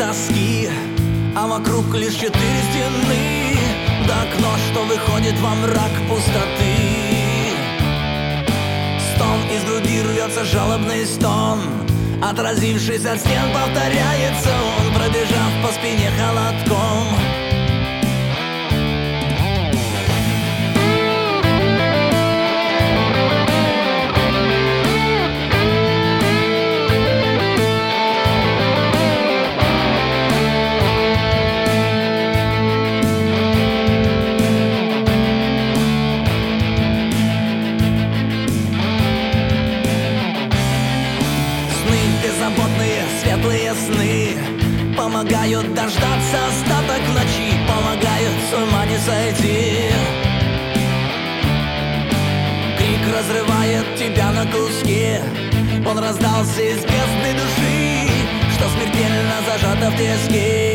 тоски, а вокруг лишь 4 стены, да окно, что выходит во мрак пустоты. Стон из груди рвется, жалобный стон, отразившись от стен, повторяется он, пробежав по спине холодком. Беззаботные, светлые сны помогают дождаться остаток ночи, помогают с ума не сойти. Крик разрывает тебя на куски, он раздался из бездны души, что смертельно зажата в тиски.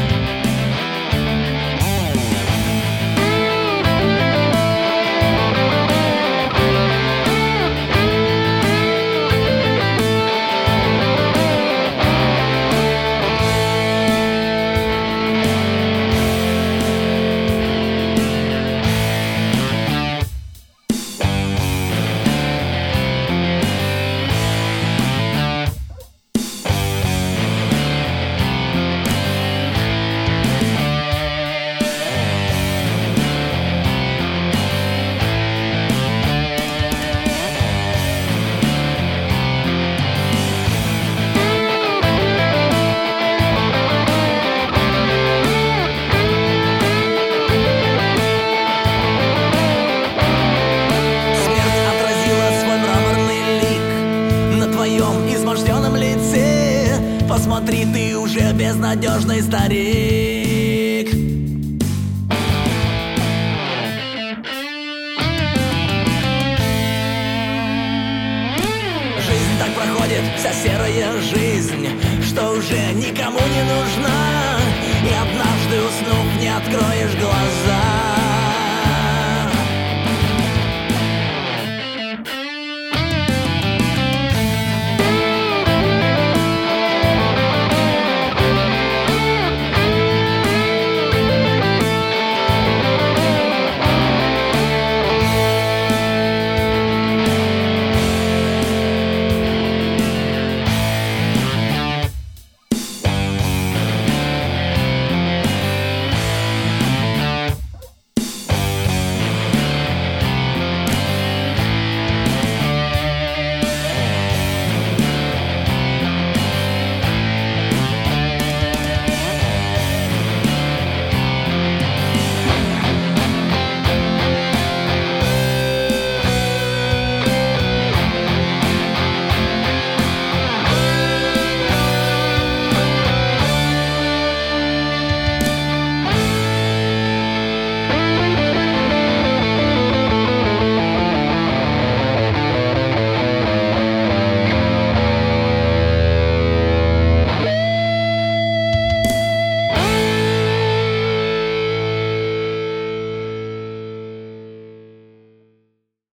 Изможденном лице посмотри, ты уже безнадежный старик. Жизнь так проходит, вся серая жизнь, что уже никому не нужна, и однажды уснув, не откроешь глаза.